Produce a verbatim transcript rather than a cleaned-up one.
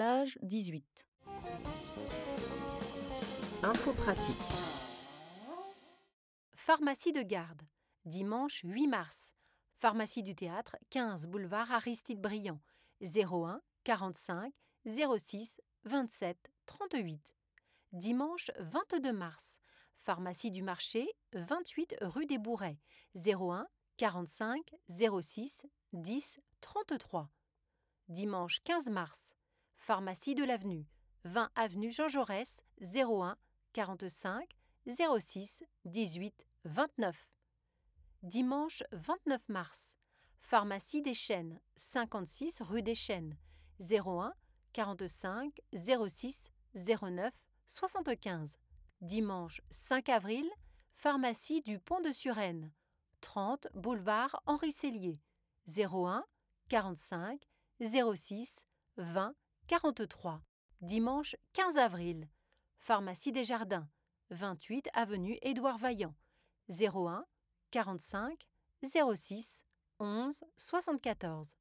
l'âge dix-huit. Info pratique. Pharmacie de garde, dimanche huit mars. Pharmacie du Théâtre, quinze boulevard Aristide Briand, zéro un quarante-cinq zéro six vingt-sept trente-huit. Dimanche vingt-deux mars. Pharmacie du Marché, vingt-huit rue des Bourrets, zéro un quarante-cinq zéro six dix trente-trois. Dimanche quinze mars. Pharmacie de l'Avenue, vingt avenue Jean Jaurès, zéro un quarante-cinq zéro six dix-huit vingt-neuf. Dimanche vingt-neuf mars. Pharmacie des Chênes, cinquante-six rue des Chênes, zéro un quarante-cinq zéro six zéro neuf soixante-quinze. Dimanche cinq avril. Pharmacie du Pont de Suresnes, trente boulevard Henri Sellier, zéro un quarante-cinq zéro six vingt quarante-trois. Dimanche quinze avril. Pharmacie des Jardins, vingt-huit avenue Édouard Vaillant, zéro un quarante-cinq zéro six onze soixante-quatorze.